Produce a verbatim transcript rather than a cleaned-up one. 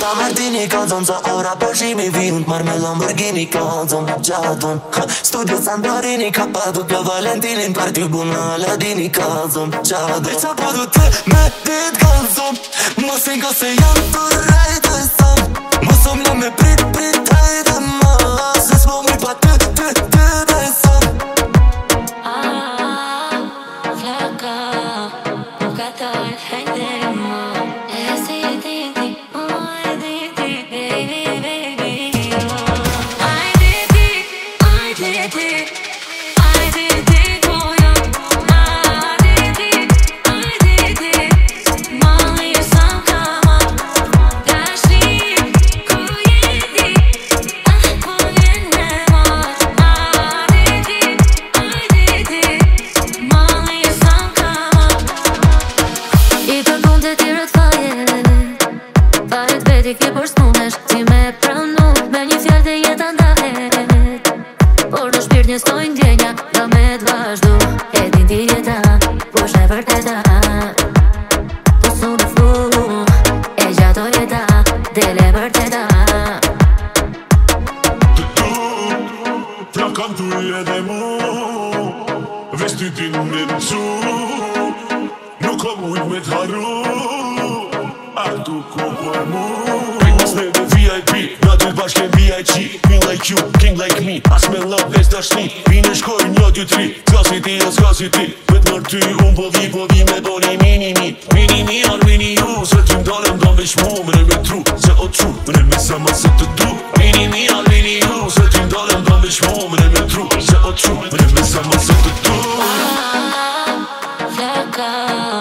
da Martini kalzëm Sa ora përshimi vijun t'marrë me Lamborghini kalzëm Gjatëm Studio Santorini ka padu kjo Valentinin Për t'ju bu në Aladini kalzëm Gjatëm Dhe qa padu të me dit kalzëm Mos e nga se jam të rejtë e sam Mos o mle me prit prit rejtë e ma Se s'po mi pa të të të dhe sam Ah, flaka Nuk ka të hejtë e ma E si ti ti, oh e di ti Baby, baby, oh Ai di ti, ai di ti Ai di ti kojo Ai di ti, ai di ti Mali e sam kama Dashni, ku jeti Ah, ku vjen e ma Ai di ti, ai di ti Mali e sam kama I kërkun të tjërët fajet Fajet veti ke për s'munesh Ti me pranu Me një fjall të jetë ndahet Por në shpirt një stoj ndjenja Do me t'vazhdu E din ti jeta Po shë e vërteta Po su në flu E gjato jeta Dele vërteta Të tu Pra kam tu edhe mu Vestitin me nëcu Nuk kom ujt me t'harru A tu ku për mu Pejtës me dhe V I P Na dy bashke V I G Queen like you, king like me As me love, veç dashni Vine shkoj një, dy, tri S'ka si ti, s'ka si ti Vet mër ty, unë po vi, po vi me doni mini mi Mini mi, ar mini ju Se ty m'dolem do veç mu Mre me tru, se o tru Mre me se ma se të du Mini mi, ar mini ju Se ty m'dolem do veç mu Mre me tru, se o tru Mre me se ma se të du Ah, flaka